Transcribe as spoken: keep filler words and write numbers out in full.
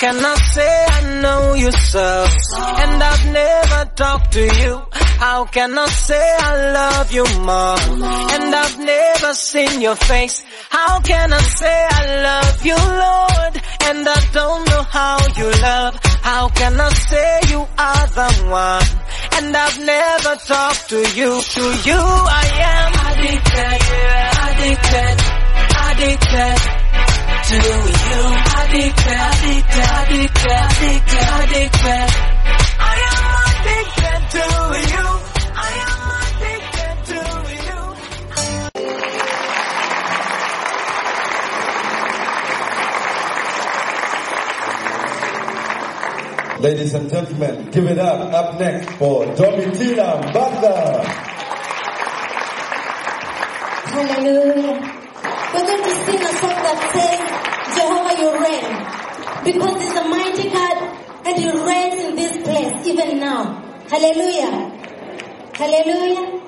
can I say I know you so, and I've never talked to you? How can I say I love you more, and I've never seen your face? How can I say I love you, Lord, and I don't know how you love? How can I say you are the one, and I've never talked to you? To you I am addicted, addicted, addicted to you. Addicted, addicted, addicted, addicted, addicted. I am addicted to you. I am addicted to you. Ladies and gentlemen, give it up. Up next for Domitila Mbaka. Hallelujah. We're going to sing a song that says, Jehovah, you reign. Because there's a mighty God and he reigns in this place even now. Hallelujah. Hallelujah.